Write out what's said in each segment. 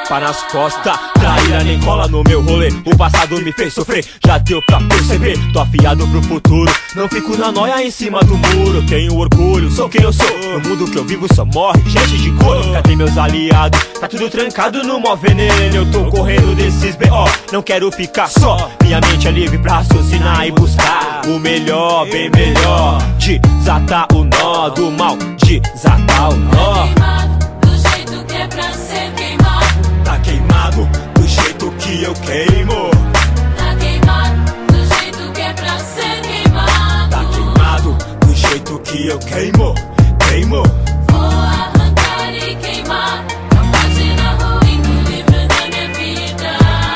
tapa nas costas. Traíra nem cola no meu rolê, o passado me fez sofrer, já deu pra perceber. Tô afiado pro futuro, não fico na noia em cima do muro. Tenho orgulho, sou quem eu sou, no mundo que eu vivo só morre gente de couro. Cadê meus aliados? Tá tudo trancado no mó veneno. Eu tô correndo desses B.O., não quero ficar só. Minha mente é livre pra raciocinar e buscar o melhor, bem melhor. Desatar o nó do mal, desatar o nó. Do jeito que é pra ser queimado. Tá queimado do jeito que eu queimo. Tá queimado do jeito que é pra ser queimado. Tá queimado do jeito que eu queimo. Queimo. Vou arrancar e queimar a página ruim do livro da minha vida.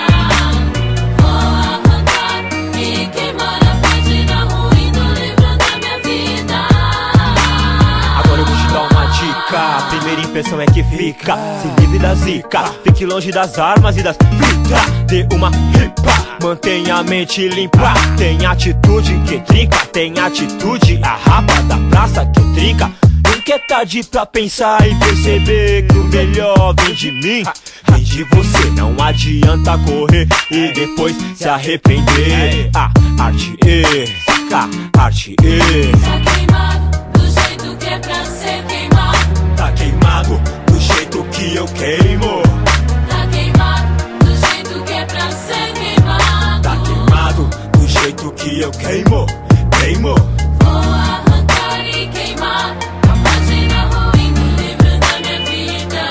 Vou arrancar e queimar a página ruim do livro da minha vida. Agora eu vou te dar uma dica, a primeira impressão é que fica. Se livre da zica, fique longe das armas e das fitas. Dê uma ripa, mantenha a mente limpa. Tem atitude que trinca, tem atitude a rapa da praça que eu trinca. Nunca é tarde pra pensar e perceber que o melhor vem de mim, vem de você. Não adianta correr e depois se arrepender. A arte saca, arte Tá queimado do jeito que é pra ser queimado. tá queimado do jeito que eu queimo. Tá queimado do jeito que é pra ser queimado. Tá queimado do jeito que eu queimo. Queimo. Vou arrancar e queimar a página ruim do livro da minha vida.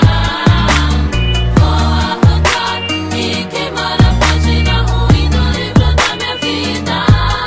Vou arrancar e queimar a página ruim do livro da minha vida.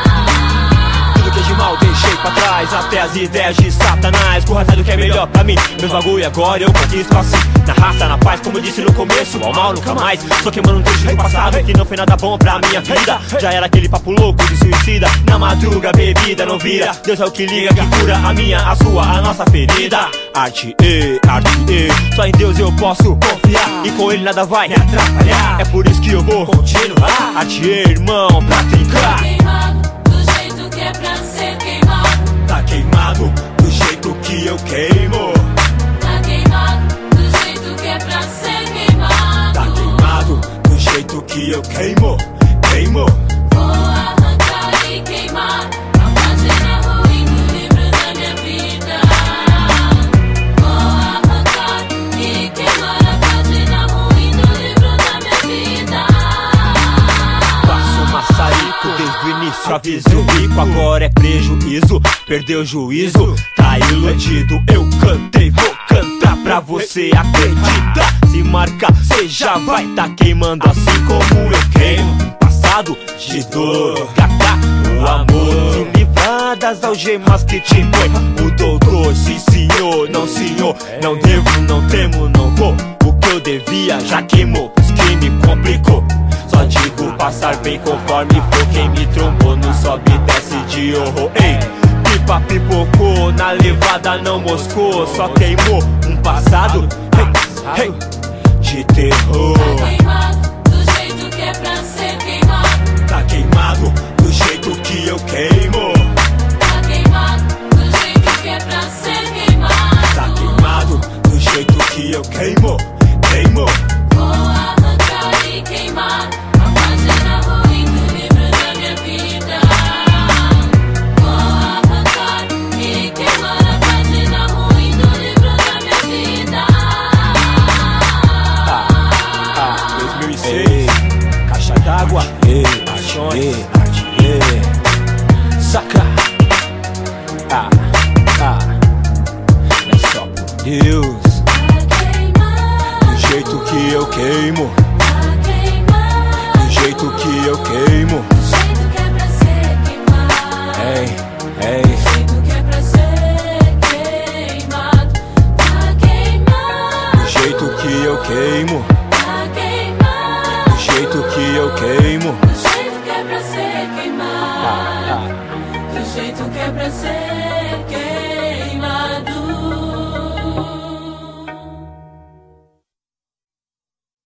Tudo que é de mal deixei pra trás, até as ideias de Satanás. Corra atrás do que é melhor pra mim, meus bagulho agora eu conquisto assim. Na raça, na paz, como eu disse no começo, ao mal nunca mais. Tô queimando um trecho do passado que não foi nada bom pra minha vida. Já era aquele papo louco de suicida. Na madruga, bebida não vira. Deus é o que liga, que cura a minha, a sua, a nossa ferida. Arte, só em Deus eu posso confiar, e com ele nada vai me atrapalhar. É por isso que eu vou continuar. Arte, irmão, pra trincar. Tá queimado do jeito que é pra ser queimado. Tá queimado do jeito que eu queimo. Tá queimado do jeito que é pra ser queimado. Tá queimado do jeito que eu queimo. Queimo. Vou arrancar e queimar a página ruim do livro da minha vida. Vou arrancar e queimar a página ruim do livro da minha vida. Passo maçarico desde o início, aviso o bico, agora é prejuízo. Perdeu o juízo, tá iludido. Eu cantei, vou cantar pra você acreditar. Se marcar, cê já vai tá queimando assim como eu queimo. Passado de dor, gata, o amor. Se livrar das algemas que te impõe o doutor. Sim senhor, não devo, não temo, não vou. O que eu devia já queimou, pois quem me complicou. Só digo passar bem conforme for. Quem me trombou no sobe e desce de horror. Ei, pipa pipocou, na levada não moscou. Só queimou um passado, hey, de terror. Tá queimado do jeito que é pra ser queimado. Tá queimado do jeito que eu queimo. Tá queimado do jeito que é pra ser queimado. Tá queimado do jeito que eu queimo. Queimo. Vou arrancar e queimar a página ruim do livro da minha vida. Vou arrancar e queimar a página ruim do livro da minha vida. 2006, caixa d'água, ações, saca. É só por Deus, Tá queimado, do jeito que eu queimo. tá queimado. Do jeito que eu queimo. Do jeito que é pra ser queimado. Ei, Do jeito que é pra ser queimado. Tá queimado. do jeito que eu queimo. Tá queimado. Do jeito que eu queimo. Do jeito que é pra ser queimado. Do jeito que é pra ser queimado.